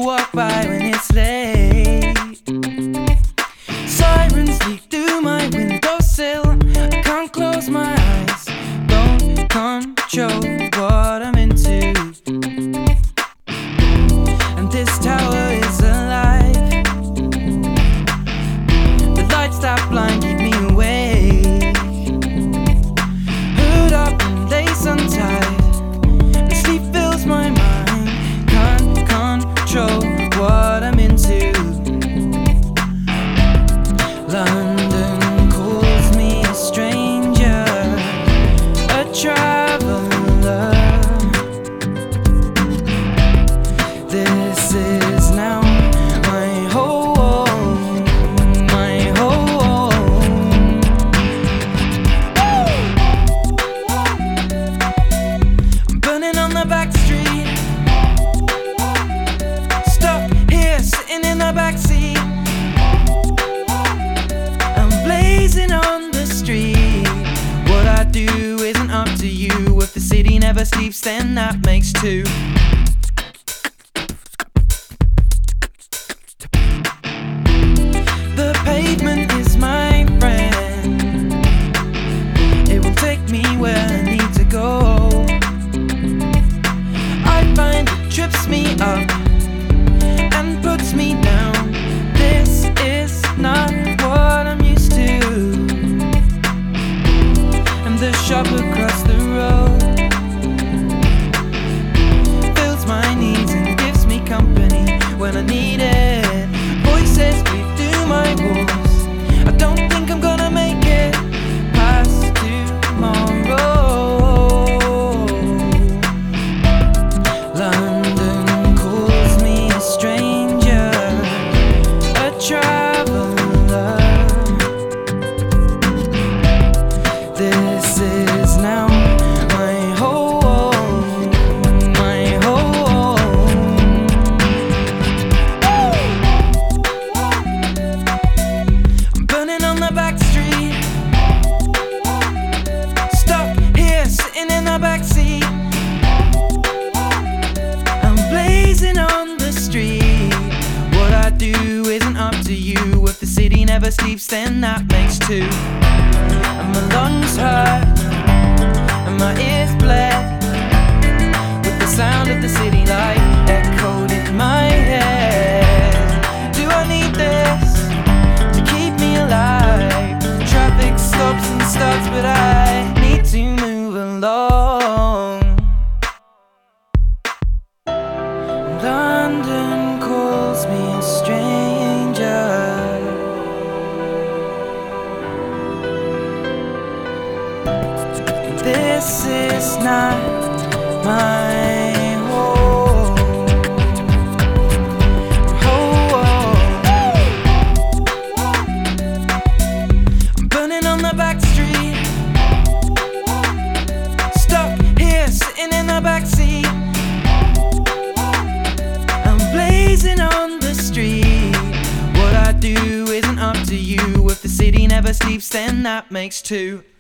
People walk by when it's late. Sirens leak through my windowsill. I can't close my eyes, don't control what I'm into. And this tower is alive. The lights that blind keep me awake. Hood up and lace untied, and sleep fills my mind. Can't control what I'm into. London calls me a stranger, a traveler. This is now my home, my home. I'm burning on the back street, stuck here sitting in the backseat. Blazing on the street. What I do isn't up to you. If the city never sleeps, then that makes two. The pavement is my friend. It will take me where I need to go. I find it trips me up and puts me down. This is not what I'm used to. And the shop across the road fills my needs and gives me company when I need it. Voices breathe through my walls. I don't think I'm gonna make it past tomorrow. London calls me a stranger, a traveler. This is now my home, my home. I'm burning on the back street, stuck here sitting in the backseat. I'm blazing on the street. What I do isn't up to you. If the city never sleeps, then that makes two. And my lungs hurt and my ears bled with the sound of the city light echoed in my head. Do I need this to keep me alive? Traffic stops and starts, but I need to move along. London calls me a stranger. This is not my home. I'm burning on the back street, stuck here sitting in the backseat. I'm blazing on the street. What I do isn't up to you. If the city never sleeps, then that makes two.